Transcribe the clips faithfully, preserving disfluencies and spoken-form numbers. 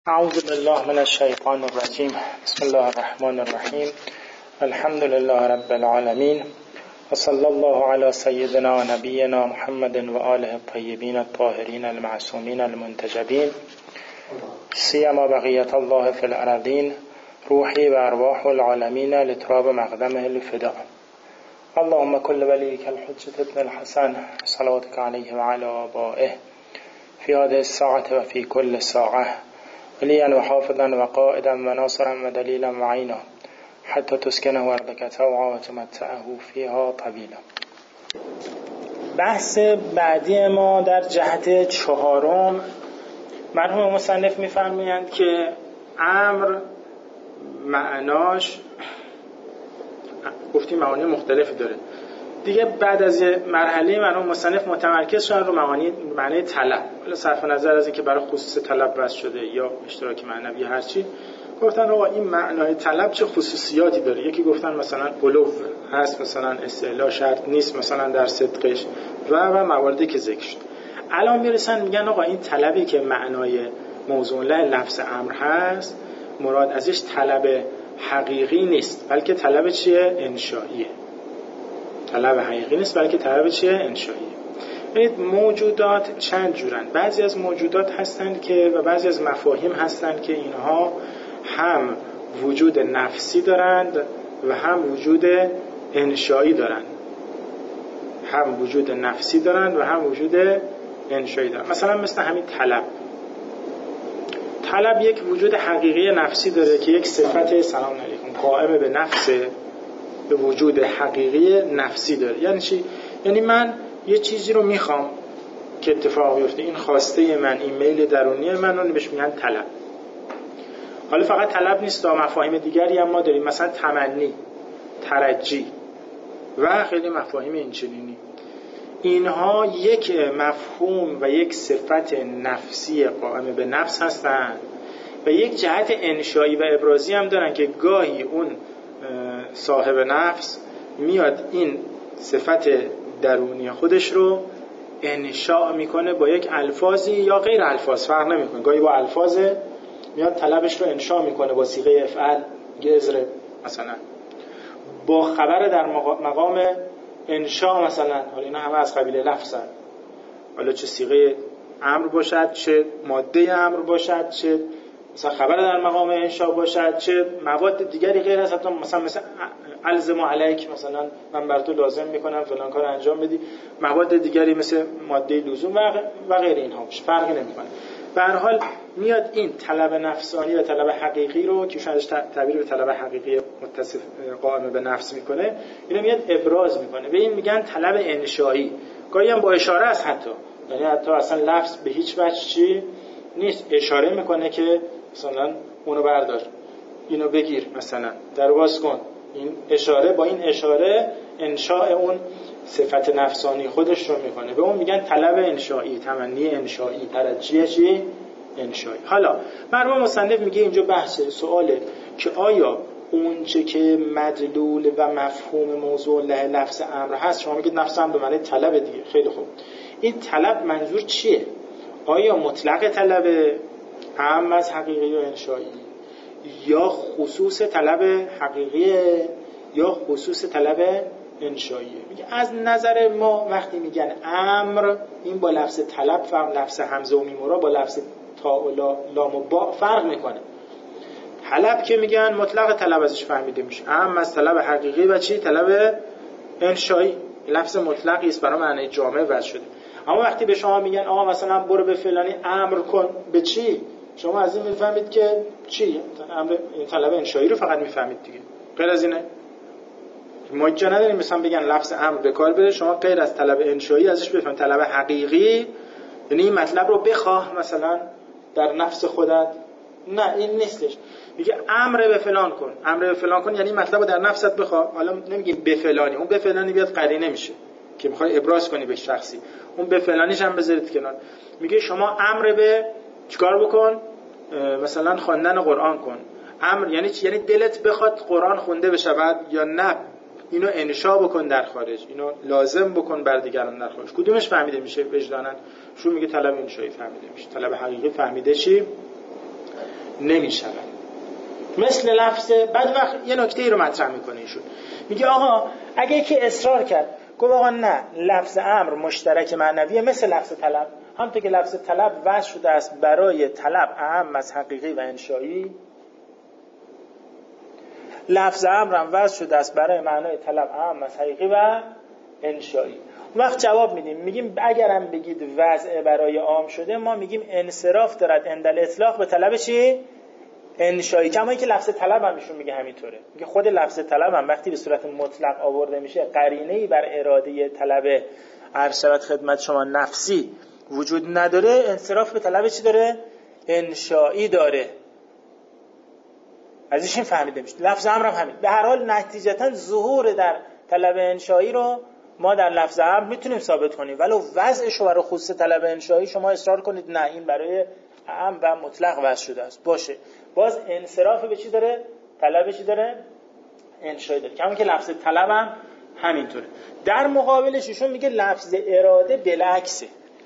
اعوذ بالله من الشیطان الرجیم. بسم الله الرحمن الرحیم. الحمد لله رب العالمین و صلی الله علی سیدنا و نبینا محمد و آله الطیبین الطاهرین المعصومین المنتجبین سیما بقیت الله فی الارضین روحی و ارواح العالمین لتراب مقدمه الفداء. اللهم كل وليك الحجة ابن الحسن صلواتك عليه وعلى آبائه في هذه الساعة وفي كل ساعة وليا وحافظا وقائدا وناصرا ودليلا وعينا حتى تسكنه أرضك طوعا وتمتعه فيها طويلا. بحث بعدی ما در جهت چهارم، مرحوم مصنف می‌فرمایند که امر معناش گفتیم معانی مختلفی داره دیگه. بعد از یه مرحله مرحوم مصنف متمرکز شدن رو معانی معنی طلب، ولی صرف نظر از اینکه برای خصوص طلب بس شده یا اشتراک معنوی هر چی، گفتن آقا این معنای طلب چه خصوصیاتی داره. یکی گفتن مثلا علو هست، مثلا استعلا شرط نیست مثلا در صدقش و و مواردی که ذکر شد. الان میرسن میگن آقا این طلبی که معنای موضوع لفظ امر هست، مراد ازش طلب حقیقی نیست بلکه طلب چیه؟ انشائیه. طلب حقیقی نیست بلکه طلب چیه؟ انشائیه. ببینید موجودات چند جورن. بعضی از موجودات هستند که و بعضی از مفاهیم هستند که اینها هم وجود نفسی دارند و هم وجود انشایی دارند. هم وجود نفسی دارند و هم وجود انشایی دارند. مثلا مثل همین طلب. طلب یک وجود حقیقی نفسی داره که یک صفت سلام علیکم قائم به نفسه، به وجود حقیقی نفسی داره. یعنی چی؟ یعنی من یه چیزی رو میخوام که اتفاق بیفته، این خواسته من، این میل درونی من رو بهش میگن طلب. حالا فقط طلب نیست، تا مفاهیم دیگری هم ما داریم، مثلا تمنی، ترجی و خیلی مفاهیم اینچنینی. اینها یک مفهوم و یک صفت نفسی قائم به نفس هستند و یک جهت انشایی و ابرازی هم دارن که گاهی اون صاحب نفس میاد این صفت درونی خودش رو انشاء میکنه با یک الفاظی یا غیر الفاظ، فرق نمیکنه. گاهی با الفاظ میاد طلبش رو انشاء میکنه با صیغه افعال، گذر مثلا، با خبر در مقام انشاء مثلا. حالا اینا همه از قبیل لفظن، حالا چه صیغه امر باشد، چه ماده امر باشد، چه مثلا خبر در مقام انشاء باشد، چه مواد دیگری غیر از حتی مثلا مثلا الزم علیک، مثلا من بر تو لازم میکنم فلان کار انجام بدی، مواد دیگری مثل ماده لزوم و غیر اینها فرقی نمیکنه. به هر حال میاد این طلب نفسانی و طلب حقیقی رو که شاید تعبیر به طلب حقیقی متصف قائم به نفس میکنه، اینو میاد ابراز میکنه. به این میگن طلب انشایی. گاهی هم با اشاره است، حتی یعنی حتی اصلا لفظ به هیچ وجه چی نیست، اشاره میکنه که مثلا اونو بردار، اینو بگیر، مثلا درواز کن. این اشاره، با این اشاره انشاء اون صفت نفسانی خودش رو میکنه. به اون میگن طلب انشایی، تمنی انشایی، ترجیح چی؟ انشایی. حالا مرحوم مصنف میگه اینجا بحث سواله که آیا اون چه که مدلول و مفهوم موضوع له لفظ امر هست، شما میگید نفس امر به معنی طلب دیگه. خیلی خوب، این طلب منظور چیه؟ آیا مطلق طلب عام از حقیقی و انشایی، یا خصوص طلب حقیقی، یا خصوص طلب انشاییه؟ میگه از نظر ما وقتی میگن امر، این با لفظ طلب فرق، لفظ همزه و میمورا با لفظ تا و لا، لام و با فرق میکنه. طلب که میگن مطلق طلب ازش فهمیده میشه، عام از طلب حقیقی و چی؟ طلب انشایی. لفظ مطلقی است برای معنی جامع وضع شده. اما وقتی به شما میگن آقا مثلا برو به فلانی امر کن، به چی؟ شما از این میفهمید که چی؟ امر طلب انشایی رو فقط میفهمید دیگه، غیر از اینه ما اینجا نداریم مثلا بگن لفظ امر به کار بره شما غیر از طلب انشایی ازش بفهمید طلب حقیقی، یعنی این مطلب رو بخواه مثلا در نفس خودت. نه، این نیستش. میگه امر به فلان کن، امر به فلان کن یعنی مطلب رو در نفست بخواه. حالا نمیگیم به فلانی، اون به فلانی بیاد قرینه میشه که میخوای ابراز کنی به شخصی، اون به فلانیش هم بذارید کنار. میگه شما امر به چیکار بکن؟ مثلا خواندن قرآن کن. امر یعنی چی؟ یعنی دلت بخواد قرآن خونده بشه یا نه، اینو انشا بکن در خارج، اینو لازم بکن بر دیگران در خارج. کدومش فهمیده میشه وجدانن؟ شو میگه طلب انشایی فهمیده میشه. طلب حقیقی فهمیده چی؟ نمیشود. مثل لفظ بعد وقت یه نکته ای رو مطرح میکنه ایشون، میگه آقا اگه یکی اصرار کرد گفت آقا نه لفظ امر مشترک معنویه مثل لفظ طلب، همونطور که لفظ طلب وضع شده است برای طلب اهم از حقیقی و انشایی، لفظ امر هم وضع شده است برای معنای طلب اهم از حقیقی و انشایی. اون وقت جواب میدیم، میگیم اگرم بگید وضع برای عام شده، ما میگیم انصراف دارد عند الاطلاق به طلب چی؟ انشایی. کما اینکه لفظ طلب هم ایشون میگه همینطوره، میگه خود لفظ طلب هم وقتی به صورت مطلق آورده میشه قرینه‌ای بر اراده طلب عرض شود خدمت شما نفسی وجود نداره، انصراف به طلب چی داره؟ انشایی داره. ازش این فهمیده میشه. لفظ امر هم همین. به هر حال نتیجتا ظهور در طلب انشایی رو ما در لفظ امر میتونیم ثابت کنیم، ولو وضعش رو برای خصوص طلب انشایی شما اصرار کنید نه این برای عام و مطلق وضع شده است، باشه، باز انصراف به چی داره؟ طلب چی داره؟ انشایی داره. کما که لفظ طلب هم همینطوره. در مقابلش ایشون میگه لفظ اراده بالعکسه.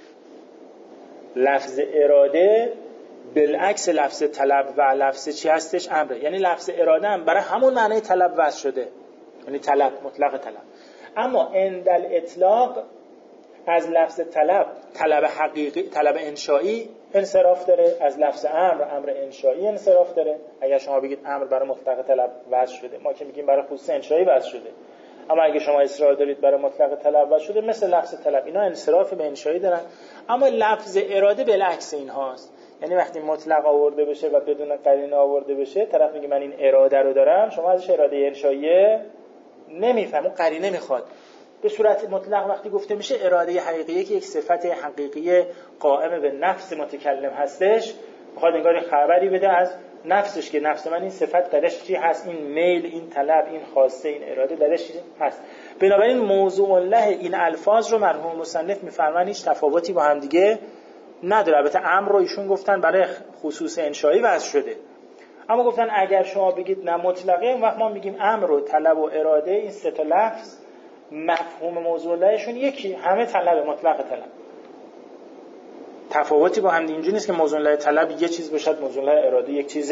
لفظ اراده بالعکس لفظ طلب و لفظ چی هستش؟ امره. یعنی لفظ اراده هم برای همون معنی طلب وضع شده، یعنی طلب، مطلق طلب. اما عند الاطلاق از لفظ طلب، طلب حقیقی، طلب انشایی انصراف داره، از لفظ امر، امر انشایی انصراف داره. اگر شما بگید امر برای مطلق طلب وضع شده، ما که میگیم برای خصوص انشایی وضع شده. اما اگه شما اصرار دارید برای مطلق طلب وضع شده، مثل لفظ طلب، اینا انصراف به انشایی دارن. اما لفظ اراده بالعکس اینهاست. یعنی وقتی مطلق آورده بشه و بدون قرینه آورده بشه، طرف میگه من این اراده رو دارم، شما ازش اراده انشایی نمیفهمید، قرینه میخواد. به صورت مطلق وقتی گفته میشه اراده حقیقیه که یک صفت حقیقی قائم به نفس متکلم هستش، میخواد انگار خبری بده از نفسش که نفس من این صفت درش چی هست، این میل، این طلب، این خواسته، این اراده درش چی هست. بنابراین موضوع له این الفاظ رو مرحوم مصنف میفرمان هیچ تفاوتی با هم دیگه نداره. البته امر رو ایشون گفتن برای خصوص انشایی وضع شده، اما گفتن اگر شما بگید نه مطلقه، اون وقت ما میگیم امر و طلب و اراده این سه تا لفظ مفهوم موضوع لهشون یکی، همه طلب، مطلق طلب. تفاوتی با هم اینجوری نیست که موضوع له طلب یه چیز باشد، موضوع له اراده یک چیز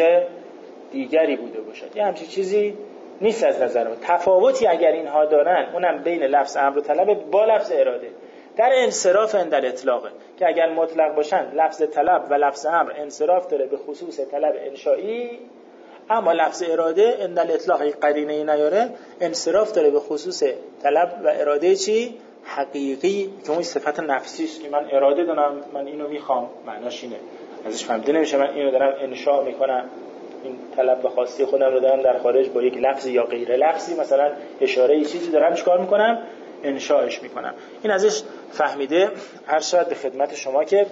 دیگری بوده باشد. یه همچین چیزی نیست از نظر ما. تفاوتی اگر اینها دارن، اونم بین لفظ امر و طلب با لفظ اراده در انصراف عند الاطلاق، که اگر مطلق باشن لفظ طلب و لفظ امر انصراف داره به خصوص طلب انشایی، اما لفظ اراده عند الاطلاق یک قرینه‌ای نیاره انصراف داره به خصوص طلب و اراده چی؟ حقیقی، که اون صفت نفسی است که من اراده دارم، من اینو میخوام، معناش اینه. ازش فهمیده نمیشه من اینو دارم انشا میکنم، این طلب و خواسته خودم رو دارم در خارج با یک لفظ یا غیر لفظی، مثلا اشاره ای چیزی دارم چیکار میکنم؟ انشاش میکنم. این ازش فهمیده هر شاید به خدمت شما که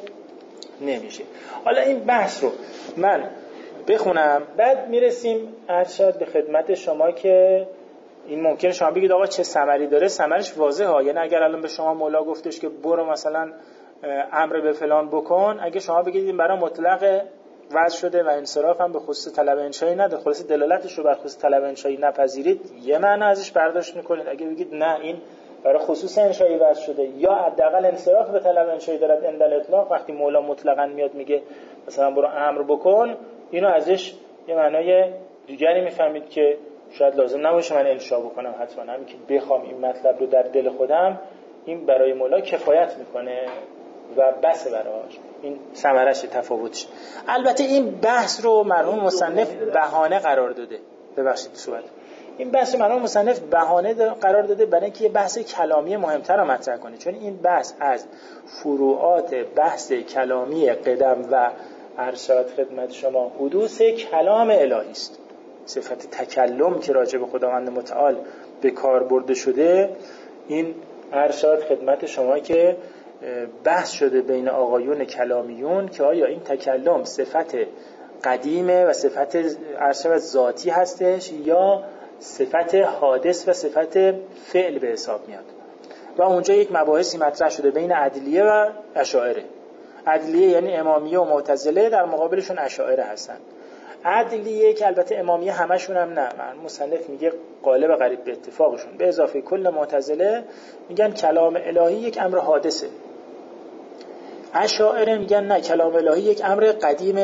نمیشه. حالا این بحث رو من بخونم، بعد میرسیم هر شاید به خدمت شما که این ممکنه شما بگید آقا چه ثمری داره. ثمرش واضحه ها. یعنی اگر الان به شما مولا گفتش که برو مثلا امر به فلان بکن، اگه شما بگید این برای مطلق وضع شده و انصراف هم به خصوص طلب انشایی نداره، خلاص دلالتش رو بر خصوص طلب انشایی نپذیرید، یه معنی ازش برداشت میکنید. اگه بگید نه این برای خصوص انشایی وضع شده یا حداقل انصراف به طلب انشایی دارد عند الاطلاق، وقتی مولا مطلقاً میاد میگه مثلا برو امر بکن، اینو ازش یه معنای دیگری میفهمید که شاید لازم نباشه من انشا بکنم حتما، همین که بخوام این مطلب رو در دل خودم، این برای مولا کفایت میکنه و بس براش. این ثمرش تفاوتش. البته این بحث رو مرحوم مصنف بهانه قرار داده. ببخشید صحبت. این بحث رو مرحوم مصنف بهانه قرار داده برای اینکه یه بحث کلامی مهمتر رو مطرح کنه، چون این بحث از فروعات بحث کلامی قدم و ارشاد خدمت شما حدوث کلام الهی است. صفت تکلم که راجع به خداوند متعال به کار برده شده، این ارشاد خدمت شما که بحث شده بین آقایون کلامیون که آیا این تکلم صفت قدیمه و صفت ارشاد ذاتی هستش یا صفت حادث و صفت فعل به حساب میاد. و اونجا یک مباحثی مطرح شده بین عدلیه و اشاعره. عدلیه یعنی امامیه و معتزله، در مقابلشون اشاعره هستن. عدلیه که البته امامیه همشون هم نه، من مصنف میگه غالب قریب به اتفاقشون به اضافه کل معتزله میگن کلام الهی یک امر حادثه. اشاعره میگن نه، کلام الهی یک امر قدیمه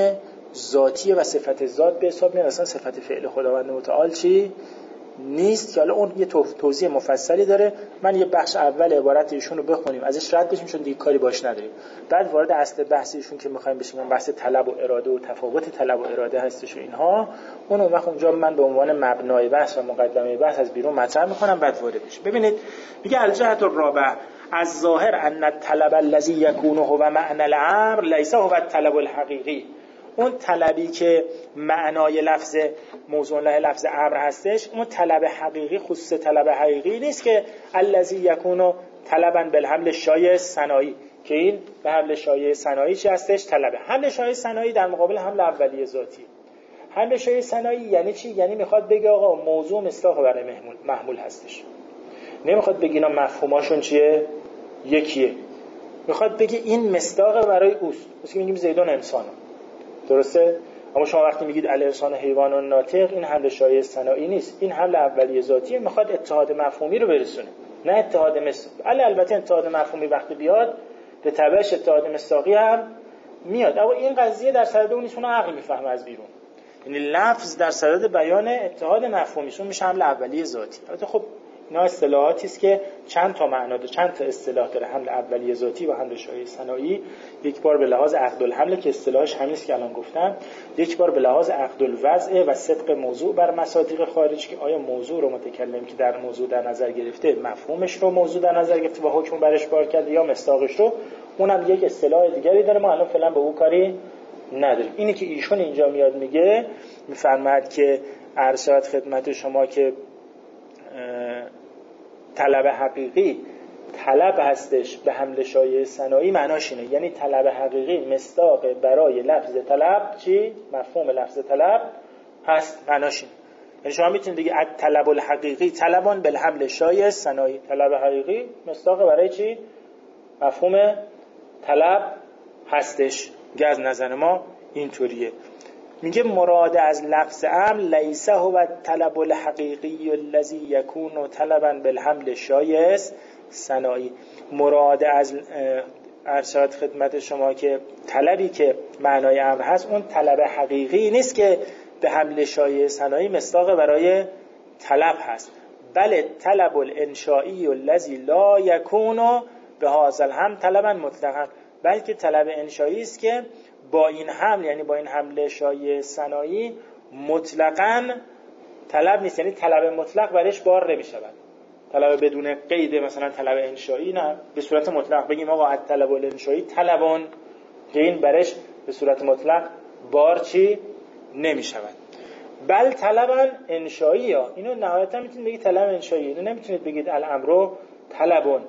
ذاتیه و صفت ذات به حساب میاد، اصلا صفت فعل خداوند متعال چی نیست که حالا اون یه توضیح مفصلی داره. من یه بخش اول عبارت ایشون رو بخونیم ازش رد بشیم چون دیگه کاری باش نداریم، بعد وارد اصل بحث ایشون که می‌خوایم بشیم بحث طلب و اراده و تفاوت طلب و اراده هستش و اینها، اون وقت اونجا من به عنوان مبنای بحث و مقدمه بحث از بیرون مطرح می‌کنم بعد وارد بشیم. ببینید میگه الجهت الرابع از ظاهر ان الطلب الذي يكون هو معنى الامر ليس هو الطلب الحقيقي. اون طلبی که معنای لفظ موضوع له لفظ امر هستش، اون طلب حقیقی خصوص طلب حقیقی نیست که الذی یکون طلبا بالحمل شایع صناعی، که این به حمل شایع صناعی چی هستش؟ طلبه. حمل شایع صناعی در مقابل حمل اولیه ذاتی. حمل شایع صناعی یعنی چی؟ یعنی میخواد بگه آقا موضوع مصداق برای محمول محمول هستش، نمیخواد بگه اینا مفهوماشون چیه؟ یکیه. میخواد بگه این مصداق برای اوست. مثلا میگیم زیدون انسانه، درسته؟ اما شما وقتی میگید الانسان حیوان و ناطق، این حمل شایع صناعی نیست، این حمل اولیه ذاتیه، میخواد اتحاد مفهومی رو برسونه، نه اتحاد مصداقی. البته اتحاد مفهومی وقتی بیاد به تبعش اتحاد مصداقی هم میاد، اما این قضیه در صدد اون نیست، اون عقل میفهمه از بیرون. یعنی لفظ در صدد بیان اتحاد مفهومی شون میشه حمل اولیه ذاتی. البته خب اینا اصطلاحاتی است که چند تا معنا داره، چند تا اصطلاح داره، حمل اولیه ذاتی و حمل شایع صناعی. یک بار به لحاظ عقد الحمل که اصطلاحش همین است که الان گفتم، یک بار به لحاظ عقد الوضع و صدق موضوع بر مصادیق خارج که آیا موضوع رو متکلم که در موضوع در نظر گرفته مفهومش رو موضوع در نظر گرفته و حکم برش بار کرده یا مصداقش رو، اونم یک اصطلاح دیگری داره، ما الان فعلا به اون کاری نداریم. اینی که ایشون اینجا میاد میگه، میفرماید که ارشاد خدمت شما که طلب حقیقی طلب هستش به حمل شایع صناعی، معناش اینه یعنی طلب حقیقی مصداق برای لفظ طلب چی؟ مفهوم لفظ طلب هست، معناش اینه. یعنی شما میتونید بگید طلب الحقیقی طلبان بالحمل شایع صناعی، طلب حقیقی مصداق برای چی؟ مفهوم طلب هستش. که از نظر ما اینطوریه. میگه مراد از لفظ امر لیس هو الطلب الحقیقی الذی یکون طلبا بالحمل شایع صناعی. مراد از ارشاد خدمت شما که طلبی که معنای امر هست اون طلب حقیقی نیست که به حمل شایع صناعی مصداق برای طلب هست، بله طلب الانشائی الذی لا یکون به هذا الحمل طلبا مطلقا، بلکه طلب انشایی است که با این حمل، یعنی با این حمل شایع صناعی مطلقاً طلب نیست، یعنی طلب مطلق برش بار نمی شود. طلب بدون قید مثلا طلب انشایی نه، به صورت مطلق بگیم آقا طلب الانشایی طلبون، که این برش به صورت مطلق بار چی نمی شود. بل طلبا انشایی ها، اینو نهایتا میتونید بگید طلب انشایی، اینو نمیتونید بگید الامرو طلبون،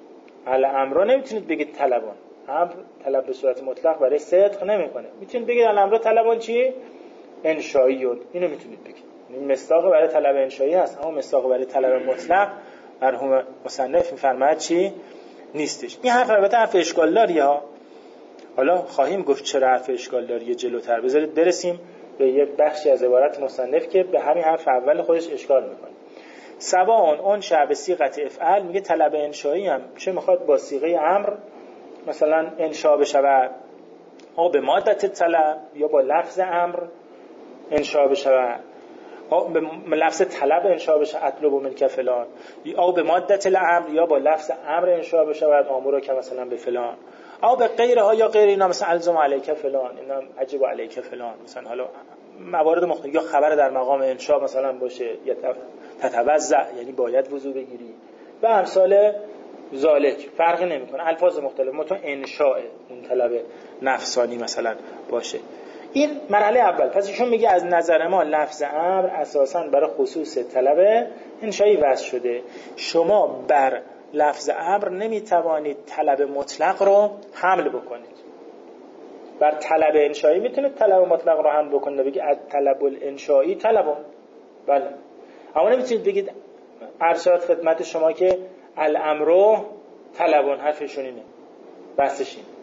الامرو نمیتونید بگید طلبون، امر طلب به صورت مطلق برای صدق نمیکنه. میتونید بگید الامر طلبون چی؟ انشائیون، اینو میتونید بگید. این مصداق برای طلب انشایی هست، اما مصداق برای طلب مطلق مرحوم مصنف میفرماید چی؟ نیستش. این حرف البته حرف اشکال داریه ها. حالا خواهیم گفت چرا حرف اشکال داریه جلوتر. بذارید برسیم به یک بخشی از عبارت مصنف که به همین حرف اول خودش اشکال میکنه. سواء اون شعب صیغه افعال، میگه طلب انشایی هم چه میخواد با صیغه امر مثلا انشا بشه او به مادت طلب یا با لفظ امر انشا بشه، او به لفظ طلب انشا بشه اطلب منک فلان، او به مادت الامر یا با لفظ امر انشا بشه امر که مثلا به فلان، او به غیرها یا غیر اینا مثلا الزم علیک فلان، اینا عجب علیک فلان، مثلا حالا موارد مختلف، یا خبر در مقام انشا مثلا باشه یا تتوضع یعنی باید وضو بگیری و امثال ذالک، فرقی نمیکنه، الفاظ مختلف متون انشاء اون طلب نفسانی مثلا باشه. این مرحله اول. پس ایشون میگه از نظر ما لفظ امر اساساً برای خصوص طلب انشایی وضع شده، شما بر لفظ امر نمیتوانید طلب مطلق رو حمل بکنید. بر طلب انشایی میتونید طلب مطلق رو حمل بکنید، بگید طلب الانشایی طلبون، بله، اما نمیتونید بگید ارشاد خدمت شما که الامرو طلبون، حرفشون اینه، بحثش اینه.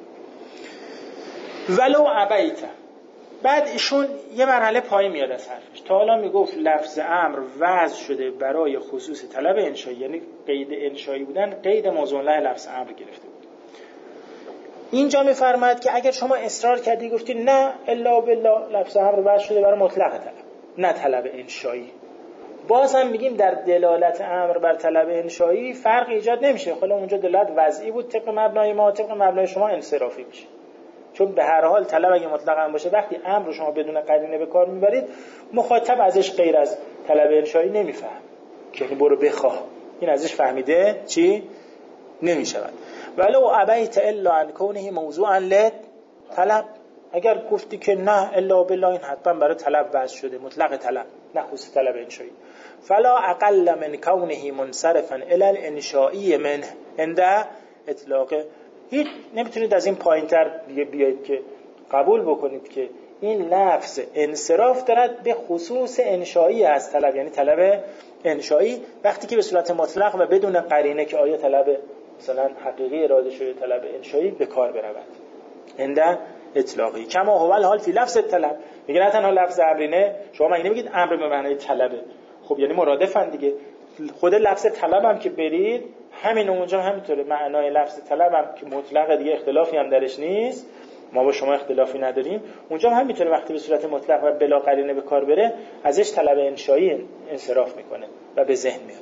ولو ابیت. بعد ایشون یه مرحله پایین میاد از حرفش. تا حالا میگفت لفظ امر وضع شده برای خصوص طلب انشایی، یعنی قید انشایی بودن قید موضوع له لفظ امر گرفته بود. اینجا میفرماید که اگر شما اصرار کردی گفتی نه الا بالله لفظ امر بس شده برای مطلق طلب، نه طلب انشایی، باز هم میگیم در دلالت امر بر طلب انشایی فرق ایجاد نمیشه. خلا اونجا دلالت وضعی بود طبق مبنای ما، طبق مبنای شما انصرافی میشه. چون به هر حال طلب اگه مطلق هم باشه وقتی امر رو شما بدون قرینه به کار میبرید مخاطب ازش غیر از طلب انشایی نمیفهم، که یعنی برو بخواه، این ازش فهمیده چی نمیشود. ولو ابیت الا ان کونه موضوعا لطلب، اگر گفتی که نه الا بالله این حتما برای طلب وضع شده، مطلق طلب نه خصوص طلب انشایی، فلا اقل من کونه منصرفا الی الانشایی من عند اطلاق، هیچ نمیتونید از این پایینتر بیایید که قبول بکنید که این لفظ انصراف دارد به خصوص انشایی از طلب، یعنی طلب انشایی وقتی که به صورت مطلق و بدون قرینه که آیا طلب مثلا حقیقی اراده شده طلب انشایی به کار برود عند اطلاقی. کما هو الحال فی لفظ طلب، میگه نه تنها لفظ امرینه، شما مگه نمیگید امر به معنای طلبه، خب یعنی مرادفن دیگه، خود لفظ طلب هم که برید همین اونجا همینطوره، معنای لفظ طلب هم که مطلق دیگه اختلافی هم درش نیست، ما با شما اختلافی نداریم، اونجا هم میتونه وقتی به صورت مطلق و بلا قرینه به کار بره ازش طلب انشایی انصراف میکنه و به ذهن میاد.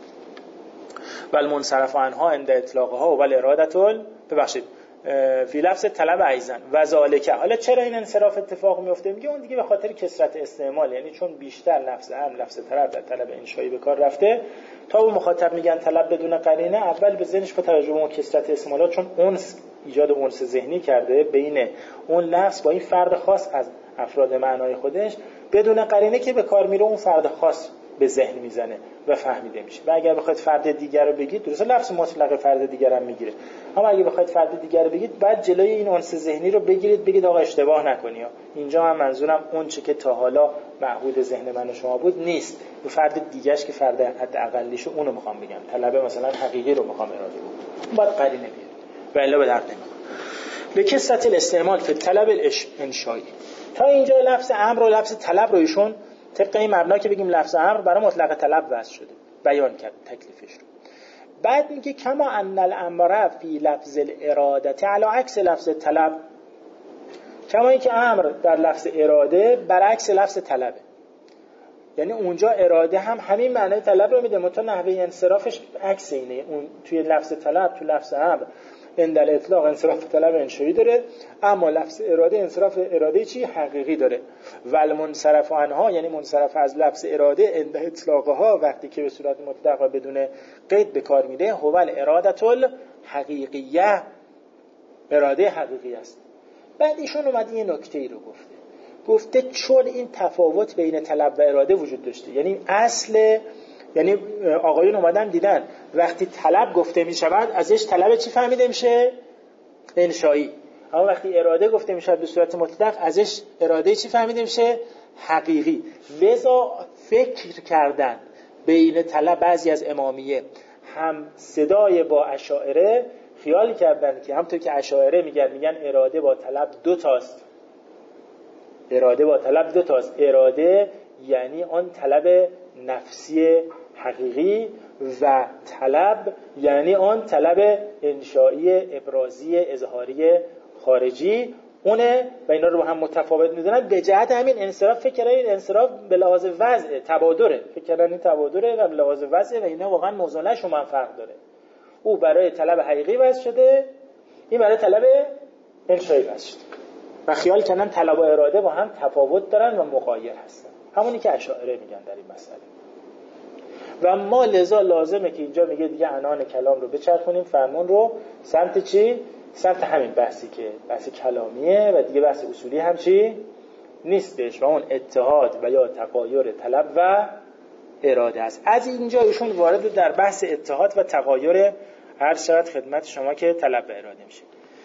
ول منصرف عنها عند اطلاقها و ول ارادتل ببخشید فی لفظ طلب ایزن و ذالک. حالا چرا این انصراف اتفاق میفته؟ میگه اون دیگه به خاطر کثرت استعمال، یعنی چون بیشتر لفظ هم لفظ طلب در طلب انشایی به کار رفته، تا اون مخاطب میگن طلب بدون قرینه، اول به ذهنش با توجه به اون کثرت استعمالات، چون اونس ایجاد اونس ذهنی کرده بین اون لفظ با این فرد خاص از افراد معنای خودش، بدون قرینه که به کار میره اون فرد خاص به ذهن میزنه و فهمیده میشه. و اگر بخواید فرد دیگر رو بگید، درسته لفظ مطلق فرد دیگر هم میگیره، اما اگه بخواید فرد دیگر رو بگید بعد جلوی این انس ذهنی رو بگیرید، بگید آقا اشتباه نکنی ها. اینجا هم منظورم اون چه که تا حالا معهود ذهن من و شما بود نیست، به فرد دیگه‌اش که فرد حداقلیشو اونو میخوام بگم، طلبه مثلا حقیقی رو میخوام اراده کنم، باید قرینه بیارید و الا به درد نمیخوره. به کثرت الاستعمال فی طلب الانشایی. تا اینجا لفظ امر و لفظ طلب رو ایشون طبق این مبنا که بگیم لفظ امر برای مطلق طلب وضع شده بیان کرد تکلیفش رو. بعد میگه کما ان الامر فی لفظ الاراده علی عکس لفظ طلب، کما اینکه امر در لفظ اراده برعکس لفظ طلبه، یعنی اونجا اراده هم همین معنی طلب رو میده، متو نحوه انصرافش عکس اینه. اون توی لفظ طلب تو لفظ امر اندل اطلاق انصراف طلب انشایی داره، اما لفظ اراده انصراف اراده چی حقیقی داره. ول منصرف عنها یعنی منصرف از لفظ اراده اند اطلاقها وقتی که به صورت مطلق و بدون قید به کار میره، هو الارادة الحقیقیه، اراده حقیقی است. بعد ایشون اومد یه نکته ای رو گفته، گفته چون این تفاوت بین طلب و اراده وجود داشته، یعنی اصل، یعنی آقایون اومدن دیدن وقتی طلب گفته می شود ازش طلب چی فهمیده میشه؟ انشایی. اما وقتی اراده گفته می شود به صورت مطلق ازش اراده چی فهمیده میشه؟ حقیقی. لذا فکر کردن بین طلب، بعضی از امامیه هم صدای با اشاعره خیال کردن که همونطور که اشاعره میگن میگن اراده با طلب دو تاست، اراده با طلب دو تاست، اراده یعنی آن طلب نفسی حقیقی و طلب یعنی آن طلب انشایی ابرازی اظهاری خارجی اونه، و اینا رو با هم متفاوت میدونن. به جهت همین انصراف فکر کردن این انصراف به لحاظ وضع تبادره، فکر کردن این تبادره و به لحاظ وضع و اینا واقعا موضوعش هم فرق داره. او برای طلب حقیقی وضع شده، این برای طلب انشایی وضع شده و خیال کردن طلب و اراده با هم تفاوت دارن و مغایر هستن، همونی که اشاعره میگن در این مسئله. و ما لذا لازمه که اینجا میگه دیگه عنان کلام رو بچرخونیم، فرمون رو سمت چی؟ سمت همین بحثی که بحث کلامیه و دیگه بحث اصولی هم چی؟ نیستش و اون اتحاد و یا تغایر طلب و اراده است. از اینجا ایشون وارد در بحث اتحاد و تغایر عرض شد خدمت شما که طلب و اراده میشه.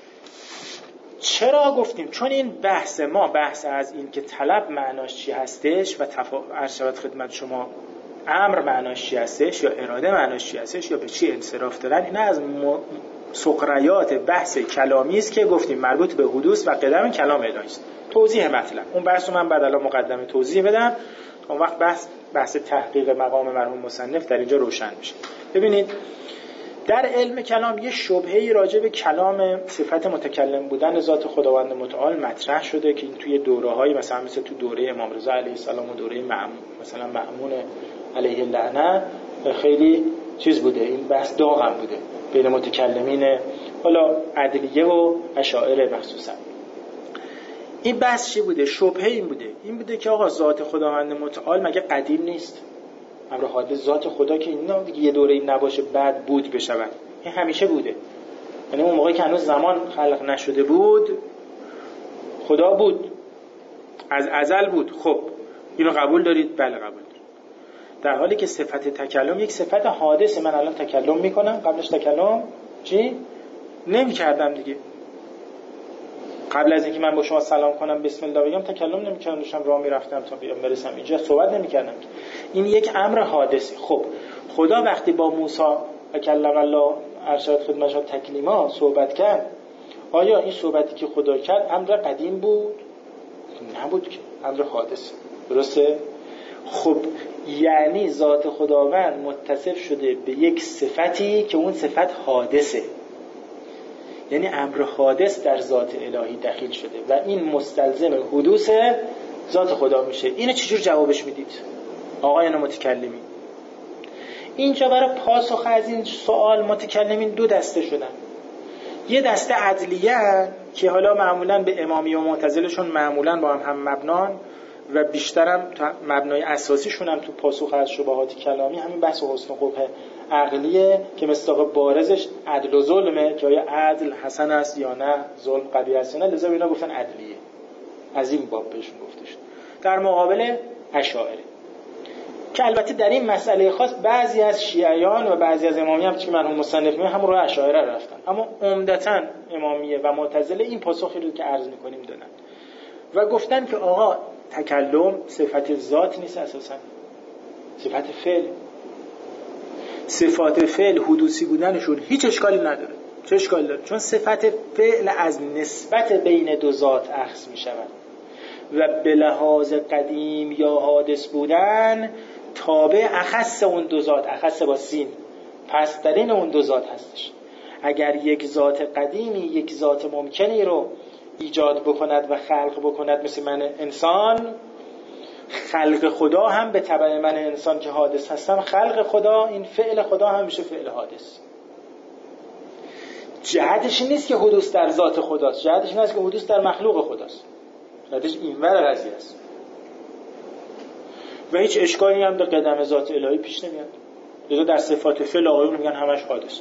چرا گفتیم؟ چون این بحث ما بحث از این که طلب معناش چی هستش و تفا... عرض شد خدمت شما امر معناش چی هستش یا اراده معناش چی هستش یا به چی انصراف دارن، اینا از م... سقریات بحث کلامی است که گفتیم مربوط به حدوث و قدم کلام الهی است. توضیح مطلب اون بحث رو من بعد الان مقدمه توضیح بدم، اون وقت بحث بحث تحقیق مقام مرحوم مصنف در اینجا روشن میشه. ببینید در علم کلام یه شبهه‌ای راجع به کلام صفت متکلم بودن ذات خداوند متعال مطرح شده که این توی دوره‌های مثلا مثل تو دوره امام رضا علیه السلام و دوره مأمون مثلا مأمون علیه اللعنه خیلی چیز بوده، این بحث داغ هم بوده بین متکلمین حالا عدلیه و اشاعره مخصوصا. این بحث چی بوده؟ شبهه این بوده این بوده که آقا ذات خداوند متعال مگه قدیم نیست؟ امر حادث ذات خدا که اینا دیگه یه دوره نباشه بعد بود بشود، این همیشه بوده. یعنی اون موقعی که هنوز زمان خلق نشده بود خدا بود، از ازل بود. خب اینو قبول دارید؟ بله قبول دارید. در حالی که صفت تکلم یک صفت حادثه. من الان تکلم میکنم، قبلش تکلم چی؟ نمی کردم دیگه. قبل از اینکه من با شما سلام کنم بسم الله بگم تکلم نمی کردم، داشتم راه میرفتم تا بیام برسم اینجا صحبت نمی کردم. این یک امر حادثه. خب خدا وقتی با موسی و کلم الله ارشاد خدمتش تکلیما صحبت کرد، آیا این صحبتی که خدا کرد امر قدیم بود؟ نبود که، امر حادثه. درسته؟ خب یعنی ذات خداوند متصف شده به یک صفتی که اون صفت حادثه، یعنی امر حادث در ذات الهی دخیل شده و این مستلزم حدوث ذات خدا میشه. اینو چجور جوابش میدید آقایان متکلمین؟ اینجا برای پاسخ از این سوال متکلمین دو دسته شدن. یه دسته عدلیه که حالا معمولاً به امامی و معتزلشون معمولاً با هم هم مبنان و بیشترم مبنای اساسیشون هم تو پاسخ از شبهات کلامی همین بحث حسن و قبح عقلیه که مصداق بارزش عدل و ظلمه که آیا عدل حسن است یا نه، ظلم قبیح است یا نه، لذا اینا گفتن عدلیه. از این باب بهشون گفته شد. در مقابل اشاعره که البته در این مسئله خاص بعضی از شیعیان و بعضی از امامی هم که مرحوم مصنف میگه هم راه اشاعره رفتن، اما عمدتاً امامیه و معتزله این پاسخی رو که عرض می‌کنیم دادن و گفتن که آقا تکلم صفت ذات نیست، اساساً صفت فعل. صفات فعل حدوثی بودنشون هیچ اشکالی نداره. چه اشکالی داره؟ چون صفت فعل از نسبت بین دو ذات اخذ می‌شود و به لحاظ قدیم یا حادث بودن تابع اخص اون دو ذات، اخص با سین، پسترین اون دو ذات هستش. اگر یک ذات قدیمی یک ذات ممکنی رو ایجاد بکند و خلق بکند مثل من انسان، خلق خدا هم به تبع من انسان که حادث هستم، خلق خدا این فعل خدا هم میشه فعل حادث. جهتش نیست که حدوث در ذات خداست، جهتش نیست که حدوث در مخلوق خداست، جهتش اینور قضیه است و هیچ اشکالی هم به قدم ذات الهی پیش نمیاد. لذا در صفات فعل آقایون میگن همش حادث.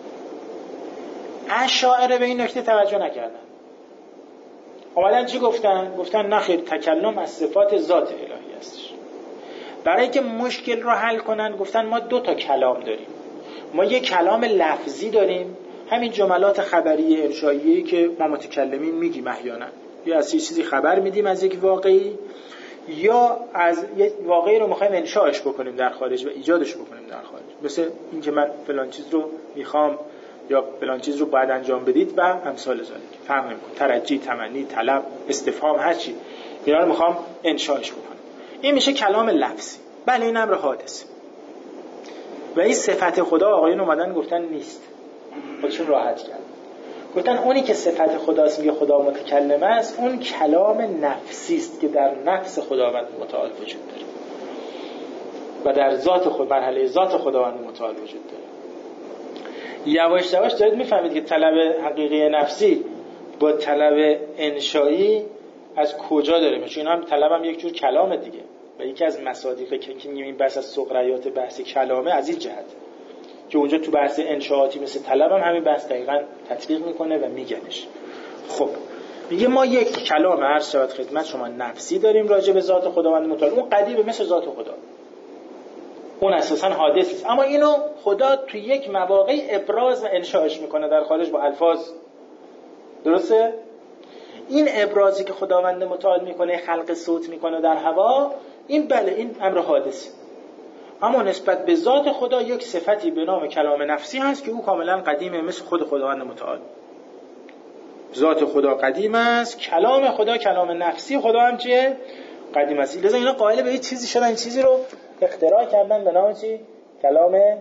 اشاعره به این نکته توجه نکردن. اومدن چی گفتن؟ گفتن نخیر، تکلم از صفات ذات الهی هستش. برای که مشکل رو حل کنن گفتن ما دو تا کلام داریم. ما یک کلام لفظی داریم، همین جملات خبری انشائیه‌ای که ما متکلمین میگیم احیانا، یا از یه چیزی خبر میدیم از یک واقعی، یا از یک واقعی رو میخوایم انشاءش بکنیم در خارج و ایجادش بکنیم در خارج. مثل این که من فلان چیز رو میخوام یا فلان چیز رو باید انجام بدید و امثال ذالک. فهم نمی‌کنم، ترجی، تمنی، طلب، استفهام، هر چی اینا رو میخوام انشاءش بکنم. این میشه کلام لفظی. بله این امر حادثه و این صفت خدا آقایون اومدن گفتن نیست، خودشون راحت کردن. گفتن اونی که صفت خداست میگه خدا متکلم است، اون کلام نفسی است که در نفس خداوند متعال وجود داره و در ذات خود، مرحله ذات خداوند متعال وجود داره. یواش یواش دارید میفهمید که طلب حقیقی نفسی با طلب انشایی از کجا داره میشه. این هم طلب هم یک جور کلامه دیگه و یکی از مصادیقه که میگیم این بحث از سقراط بحث کلامه از این جهت که اونجا تو بحث انشاءاتی مثل طلب هم همین بحث دقیقاً تطبیق میکنه و میگنش. خب میگه ما یک کلام عرض شود خدمت شما نفسی داریم راجع به ذات خداوند متعال، اون قدیمه مثل ذات خدا، اون اساساً حادث است، اما اینو خدا تو یک مواقع ابراز و انشاءش میکنه در خارج با الفاظ. درسته؟ این ابرازی که خداوند متعال میکنه، خلق صوت میکنه در هوا، این بله این امر حادث، اما نسبت به ذات خدا یک صفتی به نام کلام نفسی هست که او کاملا قدیمه مثل خود خداوند متعال. ذات خدا قدیم است، کلام خدا کلام نفسی خدا هم چیه؟ قدیم است. لذا اینا قائل به یه چیزی شدن، این چیزی رو اختراع کردن به نام چی؟ کلام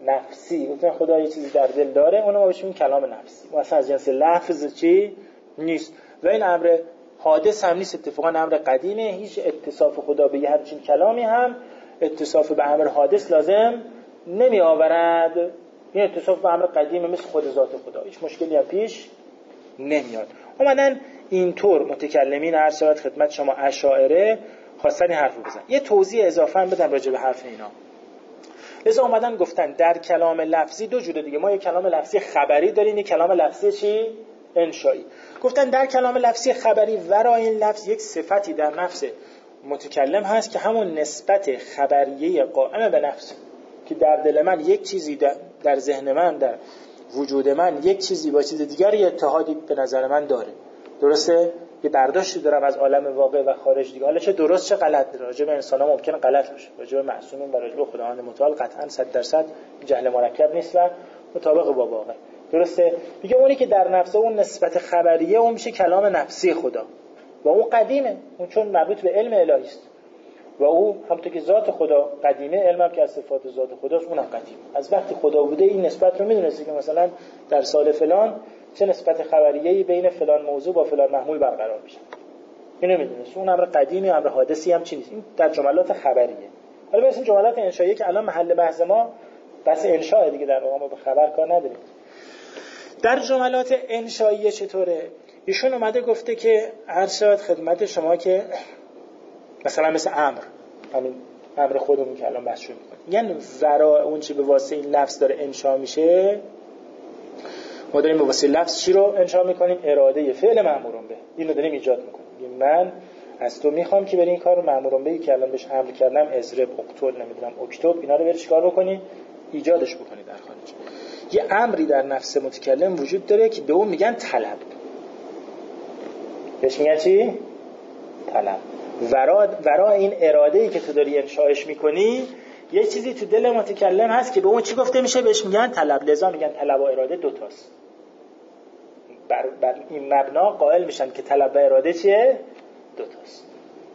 نفسی، گفتن خدا یه چیزی در دل داره، اونو ما بهش میگیم کلام نفسی، مثلا از جنس لفظ چی نیست و این امر حادث هم نیست، اتفاقا امر قدیمه. هیچ اتصاف خدا به هر چین کلامی هم اتصاف به امر حادث لازم نمی آورد. این اتصاف به امر قدیمه مثل خود ذات خدا، هیچ مشکلی هم پیش نمیاد. اومدن اینطور متکلمین عرض شود خدمت شما اشاعره خواستن این حرف رو بزن. یه توضیح اضافه هم بدم راجع به حرف اینا. لذا اومدن گفتن در کلام لفظی دو جوره دیگه، ما یه کلام لفظی خبری داریم، یه کلام لفظی چی؟ انشایی. گفتن در کلام لفظی خبری ورای این لفظ یک صفتی در نفس متکلم هست که همون نسبت خبریه قائم به نفس، که در دل من یک چیزی، در, در ذهن من، در وجود من یک چیزی با چیز دیگری اتحادی به نظر من داره. درسته؟ یه برداشتی دارم از عالم واقع و خارج دیگه. حالا چه درست چه غلط، راجع به انسان‌ها ممکنه غلط باشه، راجع به معصومین و راجع به خداوند متعال قطعاً صد درصد جهل مرکب نیست و مطابق با واقع. درسته؟ میگه اونی که در نفس اون نسبت خبریه اون میشه کلام نفسی خدا و اون قدیمه، اون چون مربوط به علم الهی است و او همونطور که ذات خدا قدیمه، علم هم که از صفات ذات خداست اونم قدیم. از وقتی خدا بوده این نسبت رو میدونسته که مثلا در سال فلان چه نسبت خبریه‌ای بین فلان موضوع با فلان محمول برقرار میشه، اینو میدونسته. اون امر قدیمی، امر حادثی هم چی نیست. این در جملات خبریه. حالا برسیم جملات انشایی که الان محل بحث ما بحث انشاء دیگه، در واقع ما به خبر کار نداریم. در جملات انشایی چطوره؟ ایشون اومده گفته که هر شاید خدمت شما که مثلا مثل امر، همین امر خودمون که الان بحث شد می‌کنیم، یعنی ورا اون چی به واسطه این لفظ داره انشاء میشه، ما داریم به واسطه لفظ چی رو انشاء میکنیم؟ اراده فعل مأمورون به، اینو داریم ایجاد میکنیم. من از تو میخوام که بری این کار رو مأمورون به که الان بهش امر کردم، ازرب، اقتل، نمیدونم اکتب، اینا رو بری چیکار بکنی؟ ایجادش بکنی در خارج. یه امری در نفس متکلم وجود داره که به اون میگن طلب. بهش میگن چی؟ طلب. ورا ورا این اراده‌ای که تو داری انشاءش میکنی یه چیزی تو دل متکلم هست که به اون چی گفته میشه؟ بهش میگن طلب. لذا میگن طلب و اراده دوتاست. بر, بر این مبنا قائل میشن که طلب و اراده چیه؟ دوتاست.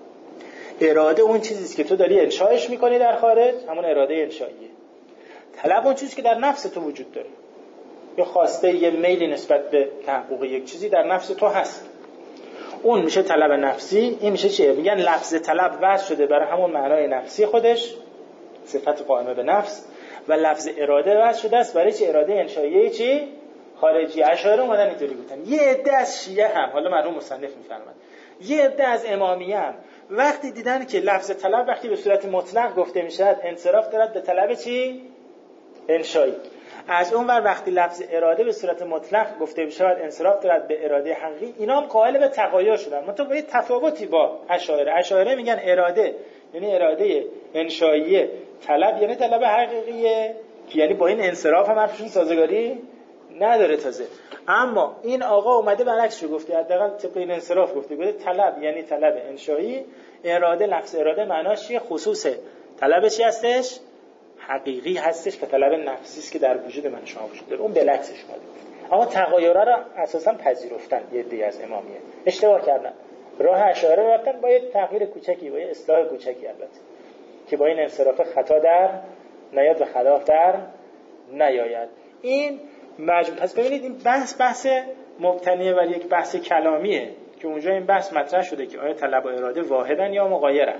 اراده اون چیزیست که تو داری انشاءش میکنی در خارج، همون اراده انشائیه. طلب اون چیزی که در نفس تو وجود داره، یه خواسته، یه میلی نسبت به تحقق یک چیزی در نفس تو هست، اون میشه طلب نفسی. این میشه چیه؟ میگن لفظ طلب وضع شده برای همون معنای نفسی خودش، صفت قائمه به نفس، و لفظ اراده وضع شده است برای چی؟ اراده انشائیه چی؟ خارجی. اشاعره اومدن اینطوری گفتن. یه عده از شیعه هم، حالا مرحوم مصنف میفرماد، یه عده از امامیه هم وقتی دیدن که لفظ طلب وقتی به صورت مطلق گفته میشه انصراف دارد به طلب چی؟ انشایی. از اون ور وقتی لفظ اراده به صورت مطلق گفته میشه انصراف دارد به اراده حقیقی، اینا هم قائل به تقایر شدن. منتها با تفاوتی با اشاعره. اشاعره میگن اراده یعنی اراده انشائیه، طلب یعنی طلب حقیقیه، یعنی با این انصراف هم حرفشون سازگاری نداره تازه. اما این آقا اومده برعکس رو گفته، حداقل طبق این انصراف گفته، گفته طلب یعنی طلب انشایی، اراده، لفظ اراده معناش چیه؟ خصوصه. طلب چی هستش؟ حقیقی هستش که طلب نفسی است که در وجود من شما وجود داره. اون بالعکسش اومده. اما تغایرها را اساسا پذیرفتن یه عده از امامیه. اشتباه کردن. راه اشاعره رفتن با یه تغییر کوچکی، با یه اصلاح کوچکی البته، که با این انصراف خطا در نیاد و خلاف در نیاید. این مجموع. پس ببینید این بحث بحث مبتنی بر یک بحث کلامیه که اونجا این بحث مطرح شده که آیا طلب و اراده واحدن یا مغایرن.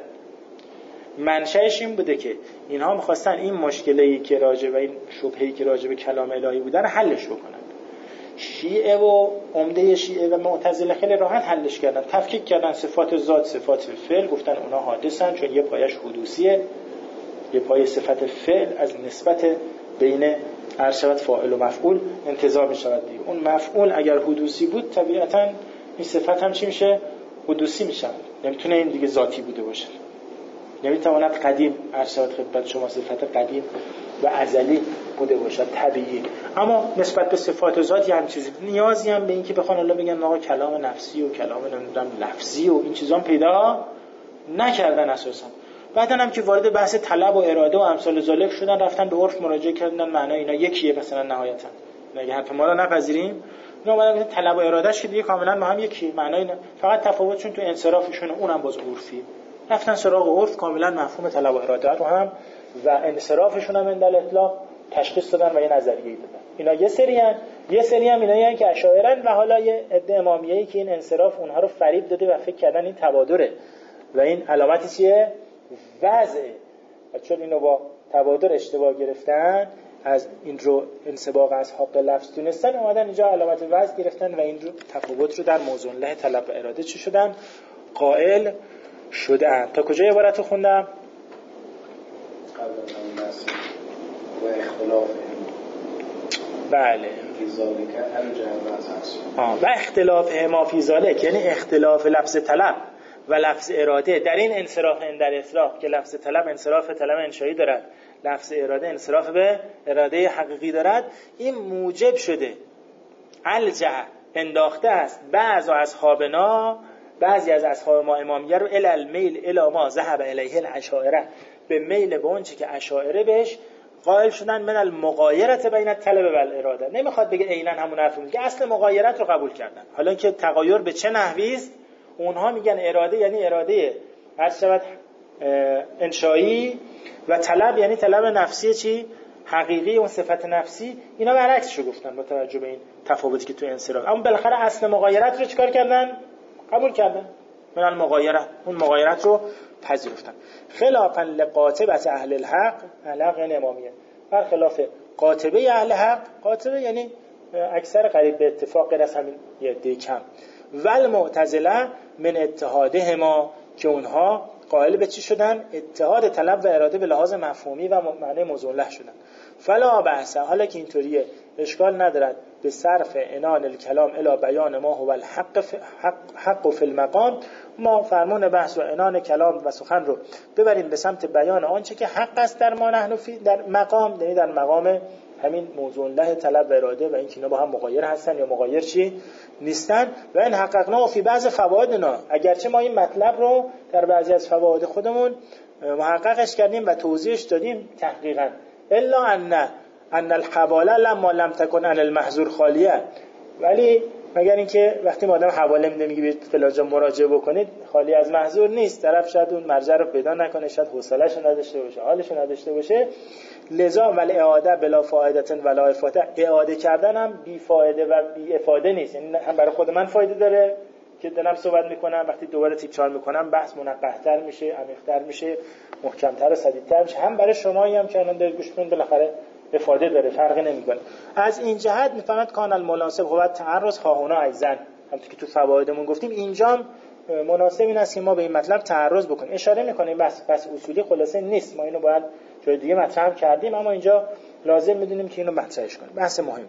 منشأش این بوده که اینها می‌خواستن این مشکلی که راجع به این شبهه‌ای که راجع به کلام الهی بودن حلش بکنن. شیعه و عمده شیعه و معتزله خیلی راحت حلش کردن، تفکیک کردن صفات ذات، صفات فعل، گفتن اونا حادثن چون یه پایش حدوثیه، یه پای صفت فعل از نسبت بین هر شود فاعل و مفعول انتزاع می‌شود دیگه. اون مفعول اگر حدوثی بود طبیعتاً این صفت هم چی میشه؟ حدوثی میشه. نمیتونه این دیگه ذاتی بوده باشه. نمیتواند قدیم ارشاد خدمت شما صفت قدیم و ازلی بوده باشد، طبیعی. اما نسبت به صفات ذات هم چیزی نیازی هم به این که بخوان الله بگن آقا کلام نفسی و کلام نمیدونم لفظی و این چیزام پیدا نکردن اساسا. بعدن هم که وارد بحث طلب و اراده و امثال ذالک شدن، رفتن به عرف مراجعه کردن، معنای اینا یکیه مثلا نهایتا. اگه حرف ما رو نپذیریم، نه اومدن طلب و ارادهش که دیگه کاملا با هم یکیه، معنای اینا فقط تفاوتشون تو انصرافشون، اونم باز عرفی. رفتن سراغ عرف، کاملا مفهوم طلب و اراده رو هم و انصرافشون هم اندل اطلاق تشخیص دادن و یه نظریه‌ای دادن. اینا یه سری ان، یه سری هم اینایی که اشاعره‌ن و حالا یه عده امامیه‌ای که این انصراف اونها رو فریب داده و فکر کردن این تبادره و این علامتی چیه؟ وضعه. و چون اینو با تبادر اشتباه گرفتن، از این رو انسباق از حق لفظ دونستن، اومدن اینجا علامت وضع گرفتن و این رو تفاوت رو در موضوع له طلب و اراده چی شدن؟ قائل شدن. تا کجا عبارت رو خوندم؟ و اختلاف بله آه. و اختلاف ما فی ذالک، یعنی اختلاف لفظ طلب و لفظ اراده در این انصراف در اطلاق که لفظ طلب انصراف طلب انشایی دارد، لفظ اراده انصراف به اراده حقیقی دارد، این موجب شده الجع انداخته است بعض اصحابنا، بعضی از اصحاب ما امامیه رو الی المیل الی ما ذهب الیه الاشاعره، به میل به اون چی که اشاعره بهش قائل شدن، من المغایرت بین الطلب و الاراده. نمیخواد بگه عیناً همون حرف میگه، اصل مغایرت رو قبول کردن. حالا که تغایر به چه نحوی است، اونها میگن اراده یعنی اراده هر شود انشایی و طلب یعنی طلب نفسی چی؟ حقیقی، اون صفت نفسی. اینا برعکسشو گفتن با توجه به این تفاوتی که تو انصراف. اما بالاخره اصل مغایرت رو چیکار کردن؟ قبول کردن. من المغایرت، اون مغایرت رو پذیرفتن. خلافا لقاطبه اهل الحق، اهل حق یعنی امامیه، بر خلاف قاطبه اهل حق. قاطبه یعنی اکثر قریب به اتفاق غیر از همین یه عده کم. ول معتزله من اتحاده ما، که اونها قائل به چی شدن؟ اتحاد طلب و اراده به لحاظ مفهومی و معنی موضوع له شدن. فلا بحث، حالا که اینطوریه اشکال ندارد به صرف عنان الکلام الی بیان ما هو الحق حق, حق فی المقام، ما فرمون بحث و عنان کلام و سخن رو ببریم به سمت بیان آنچه که حق است در ما نحن فی، در مقام، یعنی در مقام همین موضوع له طلب و اراده و این که اینا با هم مغایر هستن یا مغایر چی نیستن. و این حققنا فی بعض فوائدنا، اگرچه ما این مطلب رو در بعضی از فواید خودمون محققش کردیم و توضیحش دادیم تحقیقا، الا ان ان الحواله لما لم تكن عن المحظور خالیه، ولی مگر اینکه وقتی ما آدم حواله میده میگه برید فلان جا مراجعه بکنید، خالی از محظور نیست. طرف شاید اون مرجع رو پیدا نکنه، شاید حوصله‌اش نداشته باشه، حالش نداشته باشه. لذا ول اعاده بلا فائده ولا افاده، اعاده کردن هم بی فایده و بی افاده نیست. یعنی هم برای خود من فایده داره که دارم صحبت میکنم، وقتی دوباره تکرار میکنم بحث منقح‌تر میشه، عمیق‌تر میشه، محکم‌تر و سدیدتر میشه. هم برای شمایی هم که الان دارید گوش میکنید بالاخره افاده داره، فرقی نمیکنه. از این جهت میفهمد کان المناسب هو تعرض خواهونا ایزن، همونطور که تو فوایدمون گفتیم اینجا مناسب این است که ما به این مطلب تعرض بکنیم. اشاره میکنیم بس بس اصولی خلاصه نیست، ما اینو باید جای دیگه مطرح کردیم، اما اینجا لازم میدونیم که اینو مطرحش کنیم. بحث مهم.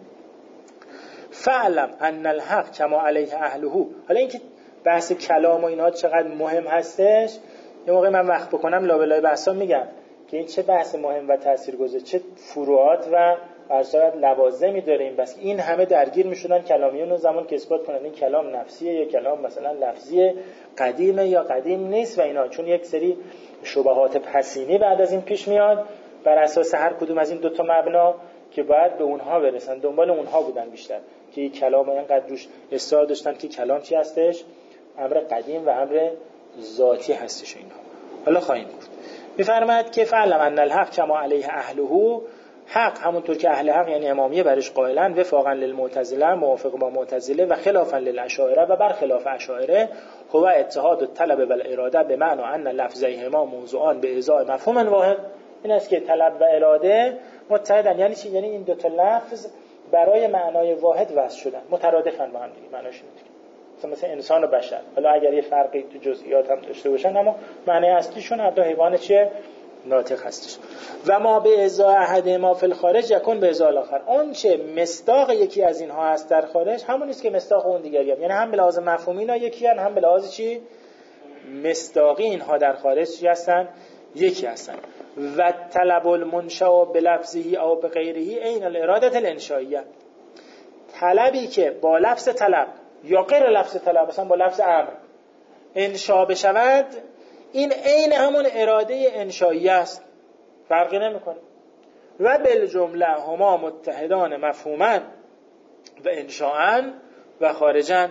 فعلم ان الحق کما علیه اهله. حالا اینکه بحث کلام و اینا چقدر مهم هستش، یه موقع من وقت بکنم لابلای بحثا میگم که این چه بحث مهم و تاثیرگذار، چه فروعات و ارشاد لوازمی داره این بس. این همه درگیر میشدن کلامیون اون زمان که اثبات کنن این کلام نفسیه یا کلام مثلا لفظیه، قدیمه یا قدیم نیست و اینا، چون یک سری شبهات پسینی بعد از این پیش میاد بر اساس هر کدوم از این دوتا مبنا که باید به اونها برسن، دنبال اونها بودن بیشتر که این کلام اینقدر روش اصرار داشتن که کلام چی هستش؟ امر قدیم و امر ذاتی هستش. اینا حالا خواهیم گفت. میفرماید که فعلم ان الحق کما علیه اهله، حق همونطور که اهل حق یعنی امامیه برش قائلن، وفاقا للمعتزله موافق با معتزله و خلافا للاشاعره و برخلاف اشاعره، هو اتحاد الطلب و الاراده به معنی ان لفظیهما موضوعان به ازای مفهوم واحد. این است که طلب و اراده متحدن. یعنی چی؟ یعنی این دو تا لفظ برای معنای واحد وضع شدن، مترادفن با هم دیگه. معناش اینه مثلا انسان و بشر، حالا اگر یه فرقی تو جزئیات هم داشته باشن اما معنی اصلیشون هر دو حیوان چیه؟ ناطق هستش. و ما به ازای احد ما فی الخارج یکون به ازای الاخر، اون چه مصداق یکی از اینها هست در خارج همون است که مصداق اون دیگری هم. یعنی هم به لحاظ مفهومی اینا یکی هستن، هم به لحاظ چی؟ مصداقی اینها در خارج چی هستن؟ یکی هستن. و طلب المنشأ بلفظه او بغیره عین الاراده الانشائیه، طلبی که با لفظ طلب یا غیر لفظ طلب، مثلا با لفظ امر انشاء بشود، این عین همون اراده انشائیه است، فرقی نمیکنه. و بالجمله هما متحدان مفهوما و انشاء و خارجا.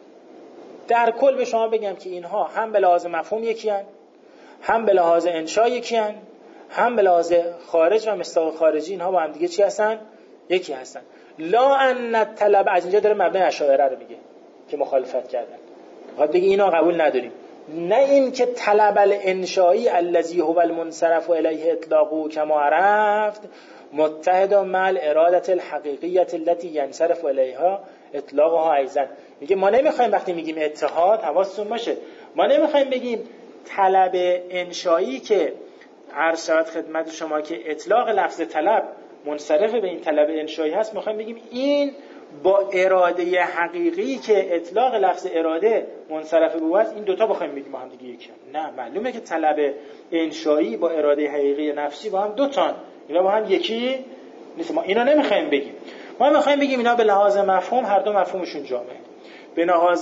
در کل به شما بگم که اینها هم به لحاظ مفهوم یکی هن، هم به لحاظ انشاء یکی هن، هم به لحاظ خارج و مصداق خارجی اینها با هم دیگه چی هستن؟ یکی هستن. لا ان الطلب، از اینجا داره مبنای اشاعره رو میگه که مخالفت کردن. میخواد بگه اینا قبول نداریم. نه این که طلب الانشایی الذی هو المنصرف الیه اطلاقه کما عرفت متحد مع الاراده الحقیقیه التي ينصرف الیها اطلاقها ایضا. میگه ما نمیخوایم وقتی میگیم اتحاد، حواستون باشه، ما نمیخوایم بگیم طلب انشایی که عرض شود خدمت شما که اطلاق لفظ طلب منصرف به این طلب انشایی هست، میخوایم بگیم این با اراده حقیقی که اطلاق لفظ اراده منصرف به او است، این دوتا بخوایم بگیم با هم دیگه یکی هم. نه، معلومه که طلب انشایی با اراده حقیقی نفسی با هم دوتان، اینا با هم یکی نیست. ما اینا نمیخوایم بگیم، ما میخوایم بگیم اینا به لحاظ مفهوم هر دو مفهومشون جامعه. به لحاظ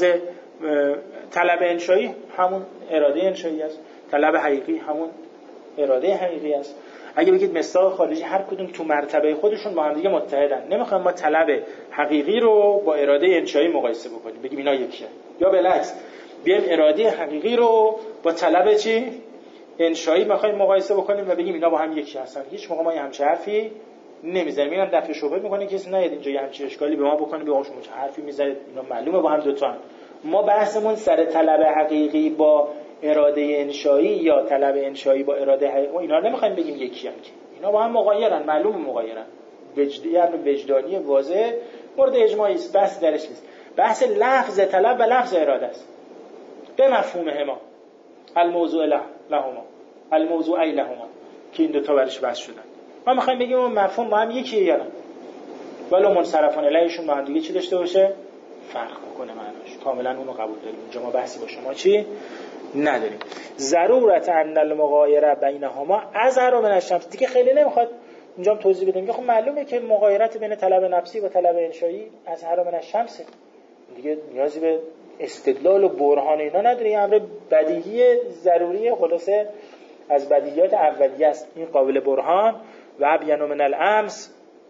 طلب انشایی همون اراده انشایی است، طلب حقیقی همون اراده حقیقی است. اگه بگید مصداق خارجی هر کدوم تو مرتبه خودشون با هم دیگه متحدن. نمیخوایم ما طلب حقیقی رو با اراده انشایی مقایسه بکنیم بگیم اینا یکیه، یا بالعکس بیایم اراده حقیقی رو با طلب چی انشایی میخوایم مقایسه بکنیم و بگیم اینا با هم یکی هستن. هیچ موقع ما یه همچین حرفی نمیزنیم. اینم دفع شبهه میکنه کسی نیاد اینجا یه همچین اشکالی به ما بکنه بگه شما چه حرفی میزنید، اینا معلومه با هم دو تا. ما بحثمون سر طلب حقیقی با اراده انشایی یا طلب انشایی با اراده حقیقی، اینا رو نمیخوایم بگیم یکی هم که اینا با هم مغایرن، معلومه مغایرن، وجدی امر وجدانی واضح مورد اجماعی است، بحث درش نیست. بحث لفظ طلب و لفظ اراده است به مفهوم هما الموضوع له لهما الموضوع ای لهما که این دو تا برش بحث شدن. ما میخوایم بگیم اون مفهوم با هم یکیه یا نه، ولو منصرفان الیهشون با هم دیگه چی داشته باشه، فرق بکنه معناش. کاملا اونو قبول داریم، اینجا ما بحثی با شما چی نداریم. ضرورت ان المغایره بینهما اظهر من الشمس، دیگه خیلی نمیخواد اینجا توضیح بدیم. خب معلومه که مغایرت بین طلب نفسی و طلب انشایی اظهر من الشمس، دیگه نیازی به استدلال و برهان اینا نداره، این امر بدیهی ضروری خلاصه از بدیهیات اولیه است. این قابل برهان و ابین من الامس،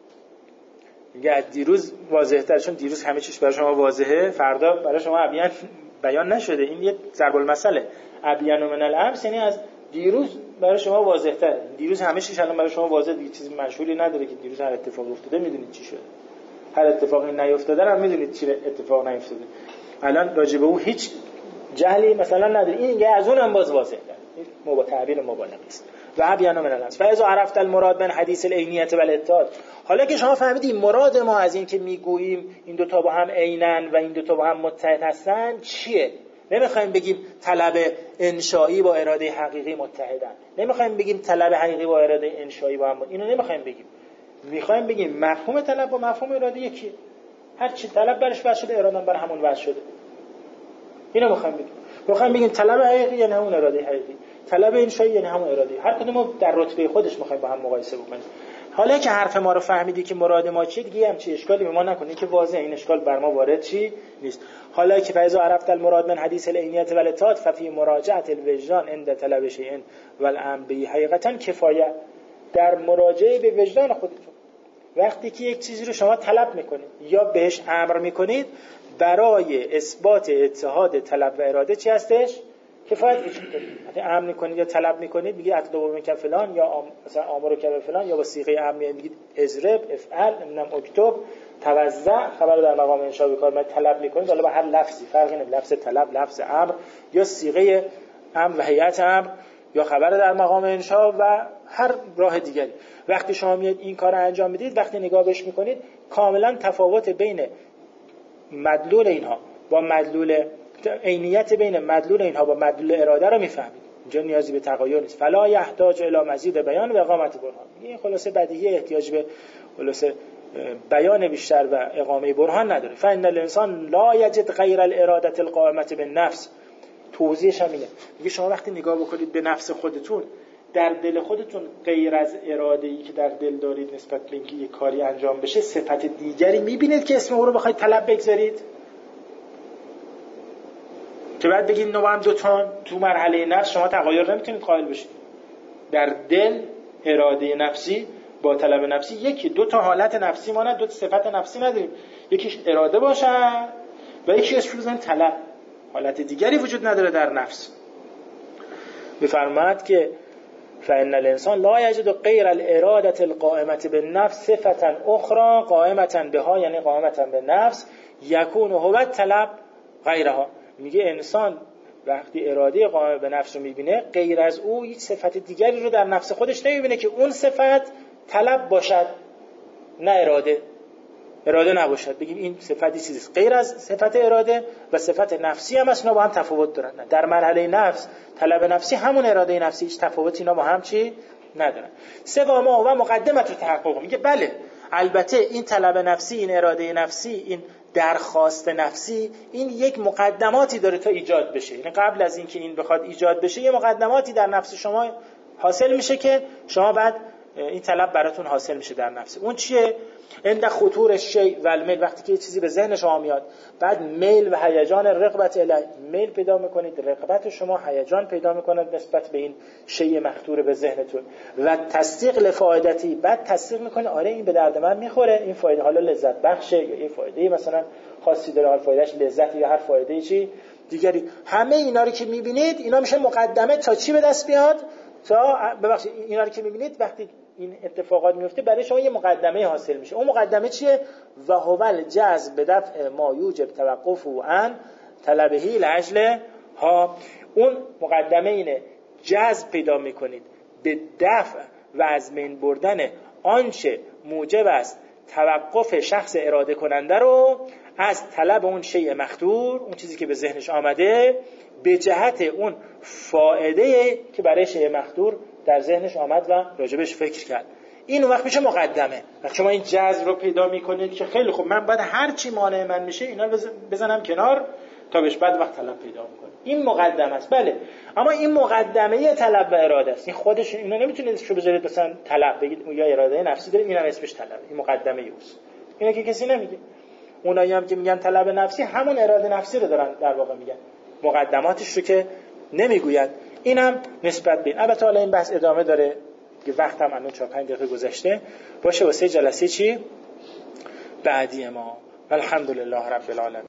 دیگه دیروز واضح تر، چون دیروز همه چیز برای شما واضحه، فردا برای شما ابین بیان نشده. این یه ضرب المثله. ابین من الامس یعنی از دیروز برای شما واضح تره. دیروز همه چیز الان برای شما واضحه، دیگه چیزی مجهولی نداره که دیروز هر اتفاق افتاده میدونید چی شده، هر اتفاقی نیفتاده هم میدونید چی اتفاق نیفتاده. الان راجع به اون هیچ جهلی مثلا نداره. این دیگه از اونم باز واضحه، این مو با تعبیر مبالغه است. و ابین من الامس فاذا عرفت المراد من حدیث العینیت و الاتحاد، حالا که شما فهمیدید مراد ما از این که میگوییم این دو تا با هم عینن و این دو تا با هم متحد هستن چیه، نمیخوایم بگیم طلب انشایی با اراده حقیقی متحدن، نمیخوایم بگیم طلب حقیقی با اراده انشایی با هم، اینو نمیخوایم بگیم. میخوایم بگیم مفهوم طلب با مفهوم اراده یکیه، هر چی طلب برش واسه شده اراده بر همون واسه شده. اینو میخوایم بگیم. میخوایم بگیم طلب حقیقی یعنی همون اراده حقیقی، طلب انشایی یعنی همون اراده. هر کدومو در رتبه خودش میخوایم با هم مقایسه بکنیم. حالا که حرف ما رو فهمیدی که مراد ما چیه، دیگه هم چی اشکالی به ما نکنی که واضحه این اشکال بر ما وارد چی نیست. حالا که فاذا عرفت المراد من حدیث العینیت و الاتحاد ففی مراجعه الوجدان عند طلب شیء والامر به حقیقتا کفایه، در مراجعه به وجدان خودتون وقتی که یک چیزی رو شما طلب میکنید یا بهش امر میکنید، برای اثبات اتحاد طلب و اراده چی هستش؟ کفایت وجود داره. وقتی امر میکنید یا طلب میکنید میگید اطلب منک فلان، یا مثلا امر که فلان، یا با صیغه امر میگید اضرب، افعل، نم اکتب، توزع، خبر در مقام انشاء به کار ما طلب میکنید. حالا با هر لفظی فرقی نمیکنه، لفظ طلب، لفظ امر، یا صیغه امر و هیئت امر، یا خبر در مقام انشاء و هر راه دیگری. وقتی شما میاد این کار انجام میدید، وقتی نگاه بهش میکنید کاملا تفاوت بین مدلول اینها با مدلول عینیت بین مدلول اینها با مدلول اراده رو میفهمید. اینجا نیازی به تغییر نیست. فلا یحتاج الی مزید بیان و اقامت برهان. این خلاصه بدیهی احتیاج به خلاصه بیان بیشتر و اقامه برهان نداره. فان الانسان لا یجد غیر الاراده القائمه بالنفس. توضیحش همینه. میگه شما وقتی نگاه بکنید به نفس خودتون، در دل خودتون غیر از اراده‌ای که در دل دارید نسبت به اینکه یک کاری انجام بشه، صفت دیگری میبینید که اسم او رو بخواید طلب بگذارید، که بعد بگید نو هم دوتان تو مرحله نفس شما تغییر نمیتونید قائل بشید. در دل اراده نفسی با طلب نفسی یکی، دو تا حالت نفسی ما نه، دو تا صفت نفسی نداریم، یکیش اراده باشه و یکیش فوزن طلب. حالت دیگری وجود نداره در نفس. بفرماد که فإن الانسان لا یجد غیر الاراده القائمه بالنفس صفه اخرى قائمه بها، یعنی قائمه به نفس یکون هو طلب غیرها. میگه انسان وقتی اراده قائم به نفس رو میبینه غیر از او هیچ صفت دیگری رو در نفس خودش نمیبینه که اون صفت طلب باشد، نه اراده. اراده نباشد بگیم این صفتی چیزیست غیر از صفت اراده و صفت نفسی هم اصلا با هم تفاوت دارن. در مرحله نفس طلب نفسی همون اراده نفسی، هیچ تفاوتی اینا با هم چی ندارن. سوما و مقدمت تحقق، میگه بله البته این طلب نفسی، این اراده نفسی، این درخواست نفسی، این یک مقدماتی داره تا ایجاد بشه. یعنی قبل از اینکه این بخواد ایجاد بشه یه مقدماتی در نفس شما حاصل میشه که شما بعد این طلب براتون حاصل میشه در نفس. اون چیه؟ عند خطور الشیء و المیل، وقتی که یه چیزی به ذهن شما میاد بعد میل و هیجان رغبت الیه، میل پیدا میکنید، رغبت شما هیجان پیدا میکنه نسبت به این شیء مخطور به ذهنتون و تصدیق لفایدتی، بعد تصدیق میکنه آره این به درد من میخوره، این فایده حالا لذت بخشه یا این فایده مثلا خاصی داره، حال فایدهش لذت یا هر فایده چی دیگری. همه اینا رو که میبینید اینا میشه مقدمه تا چی به دست بیاد؟ تا ببخشید اینا رو که میبینید وقتی این اتفاقات میفته برای شما یه مقدمه حاصل میشه. اون مقدمه چیه؟ و هو الجذب بدفع ما یوجب توقف عن طلبه لاجل ها. اون مقدمه اینه جذب پیدا میکنید به دفع و از بین بردن آنچه موجب است توقف شخص اراده کننده رو از طلب اون شیء مخطور، اون چیزی که به ذهنش آمده، به جهت اون فائده که برای شیء مخطور در ذهنش آمد و راجبش فکر کرد. این اون وقت میشه مقدمه. و شما این جذب رو پیدا میکنید که خیلی خوب من بعد هر چی مانع من میشه اینا بزنم کنار تا بهش بعد وقت طلب پیدا میکنه. این مقدمه است. بله، اما این مقدمه طلب و اراده است. این خودش اینا نمیتونید شو بذارید مثلا طلب بگید یا اراده نفسی داره، اینم اسمش طلبه. این مقدمه اوست. اینا که کسی نمیگه. اونایی هم که میگن طلب نفسی همون اراده نفسی رو دارن در واقع میگن. مقدماتش رو که نمیگوید. اینم نسبت به این. البته حالا این بحث ادامه داره که وقتم الان چهار پنج دقیقه گذشته باشه واسه جلسه چی بعدی ما. الحمدلله رب العالمین.